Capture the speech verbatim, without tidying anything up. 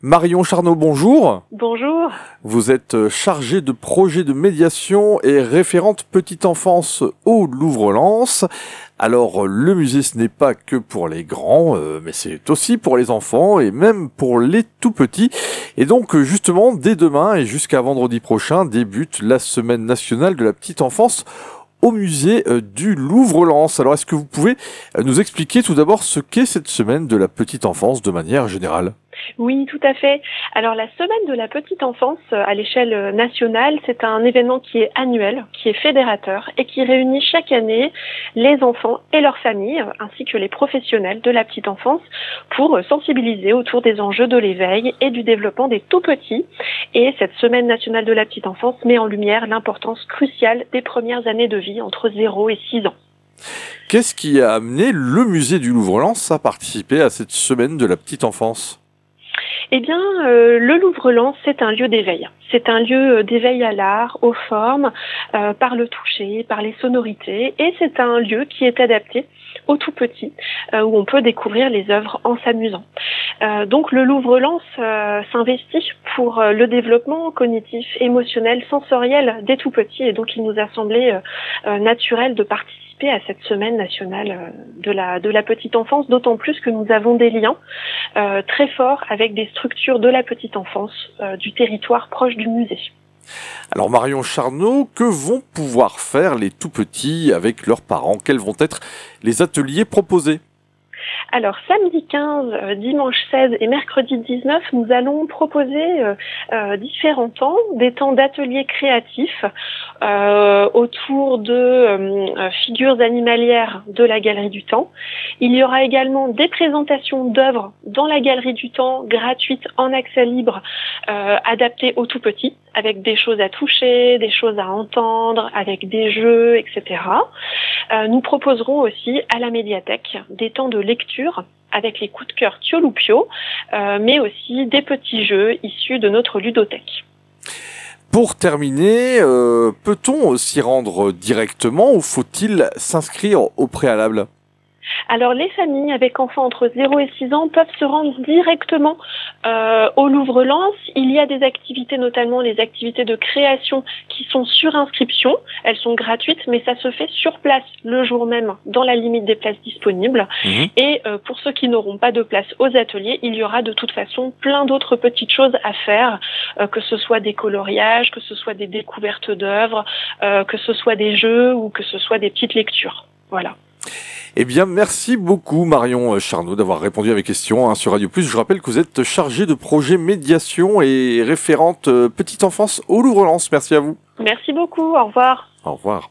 Marion Charnot, bonjour. Bonjour. Vous êtes chargée de projet de médiation et référente petite enfance au Louvre-Lens. Alors, le musée, ce n'est pas que pour les grands, euh, mais c'est aussi pour les enfants et même pour les tout petits. Et donc, justement, dès demain et jusqu'à vendredi prochain, débute la Semaine nationale de la petite enfance au musée euh, du Louvre-Lens. Alors, est-ce que vous pouvez euh, nous expliquer tout d'abord ce qu'est cette Semaine de la petite enfance de manière générale ? Oui, tout à fait. Alors la semaine de la petite enfance euh, à l'échelle nationale, c'est un événement qui est annuel, qui est fédérateur et qui réunit chaque année les enfants et leurs familles, ainsi que les professionnels de la petite enfance, pour sensibiliser autour des enjeux de l'éveil et du développement des tout-petits. Et cette semaine nationale de la petite enfance met en lumière l'importance cruciale des premières années de vie entre zéro et six ans. Qu'est-ce qui a amené le musée du Louvre-Lens à participer à cette semaine de la petite enfance ? Eh bien, euh, le Louvre-Lens, c'est un lieu d'éveil. C'est un lieu d'éveil à l'art, aux formes, euh, par le toucher, par les sonorités. Et c'est un lieu qui est adapté aux tout petits, euh, où on peut découvrir les œuvres en s'amusant. Euh, donc le Louvre-Lens euh, s'investit pour euh, le développement cognitif, émotionnel, sensoriel des tout petits. Et donc il nous a semblé euh, euh, naturel de participer à cette semaine nationale de la, de la petite enfance, d'autant plus que nous avons des liens euh, très forts avec des structures de la petite enfance euh, du territoire proche du musée. Alors Marion Charnot, que vont pouvoir faire les tout-petits avec leurs parents ? Quels vont être les ateliers proposés ? Alors, samedi quinze, euh, dimanche seize et mercredi dix-neuf, nous allons proposer euh, euh, différents temps, des temps d'ateliers créatifs euh, autour de euh, figures animalières de la Galerie du Temps. Il y aura également des présentations d'œuvres dans la Galerie du Temps, gratuites, en accès libre, euh, adaptées aux tout-petits, avec des choses à toucher, des choses à entendre, avec des jeux, et cetera. Euh, nous proposerons aussi à la médiathèque des temps de lecture avec les coups de cœur Thioloupio, euh, mais aussi des petits jeux issus de notre ludothèque. Pour terminer, euh, peut-on s'y rendre directement ou faut-il s'inscrire au préalable ? Alors les familles avec enfants entre zéro et six ans peuvent se rendre directement euh, au Louvre-Lens. Il y a des activités, notamment les activités de création qui sont sur inscription. Elles sont gratuites, mais ça se fait sur place le jour même dans la limite des places disponibles. Mmh. Et euh, pour ceux qui n'auront pas de place aux ateliers, il y aura de toute façon plein d'autres petites choses à faire, euh, que ce soit des coloriages, que ce soit des découvertes d'œuvres, euh, que ce soit des jeux ou que ce soit des petites lectures. Voilà. Eh bien, merci beaucoup Marion Charnot d'avoir répondu à mes questions hein, sur Radio Plus. Je rappelle que vous êtes chargée de projet médiation et référente euh, petite enfance au Louvre-Lens. Merci à vous. Merci beaucoup, au revoir. Au revoir.